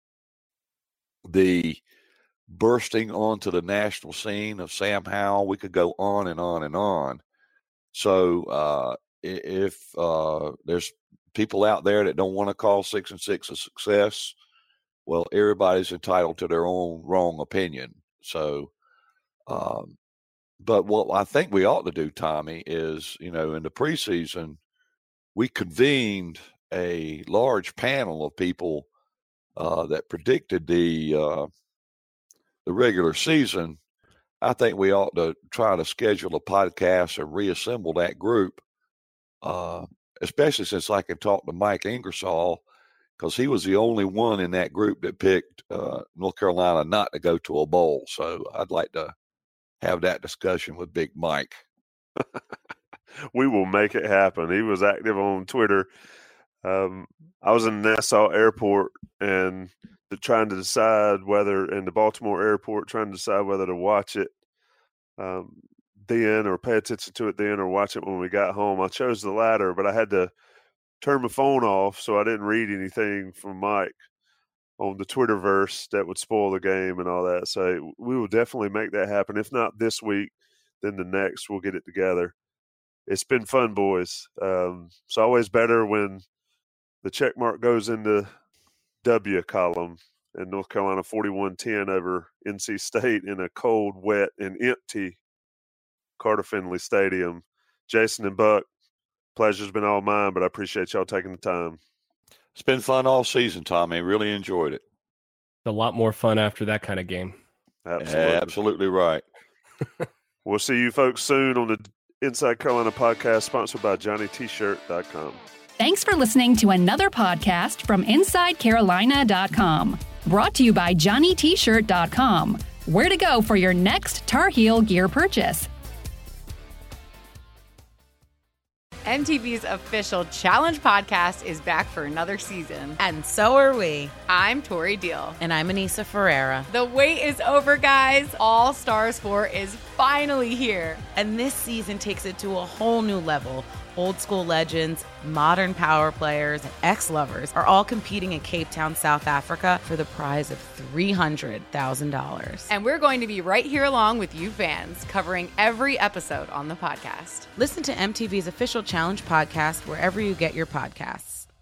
[SPEAKER 4] The bursting onto the national scene of Sam Howell, we could go on and on and on. So uh, if uh, there's people out there that don't want to call six and six a success, well, everybody's entitled to their own wrong opinion. So, um, but what I think we ought to do, Tommy, is, you know, in the preseason, we convened a large panel of people uh, that predicted the uh, the regular season. I think we ought to try to schedule a podcast and reassemble that group, uh, especially since I can talk to Mike Ingersoll, because he was the only one in that group that picked uh, North Carolina not to go to a bowl. So I'd like to have that discussion with Big Mike.
[SPEAKER 3] We will make it happen. He was active on Twitter. Um, I was in Nassau Airport and trying to decide whether in the Baltimore airport, trying to decide whether to watch it um, then or pay attention to it then or watch it when we got home. I chose the latter, but I had to turn my phone off so I didn't read anything from Mike on the Twitterverse that would spoil the game and all that. So we will definitely make that happen. If not this week, then the next we'll get it together. It's been fun, boys. Um, it's always better when the check mark goes into W column, and North Carolina forty-one ten over N C State in a cold, wet, and empty Carter Finley Stadium. Jason and Buck, pleasure's been all mine, but I appreciate y'all taking the time.
[SPEAKER 4] It's been fun all season, Tommy. Really enjoyed it.
[SPEAKER 5] A lot more fun after that kind of game.
[SPEAKER 3] Absolutely,
[SPEAKER 4] yeah, absolutely right.
[SPEAKER 3] We'll see you folks soon on the Inside Carolina podcast, sponsored by Johnny T Shirt dot com.
[SPEAKER 2] Thanks for listening to another podcast from Inside Carolina dot com. Brought to you by Johnny T Shirt dot com. Where to go for your next Tar Heel gear purchase.
[SPEAKER 8] M T V's official Challenge podcast is back for another season.
[SPEAKER 9] And so are we.
[SPEAKER 8] I'm Tori Deal.
[SPEAKER 9] And I'm Anissa Ferreira.
[SPEAKER 8] The wait is over, guys. All Stars four is finally here.
[SPEAKER 9] And this season takes it to a whole new level. Old school legends, modern power players, and ex-lovers are all competing in Cape Town, South Africa for the prize of three hundred thousand dollars.
[SPEAKER 8] And we're going to be right here along with you fans, covering every episode on the podcast.
[SPEAKER 9] Listen to M T V's official Challenge podcast wherever you get your podcasts.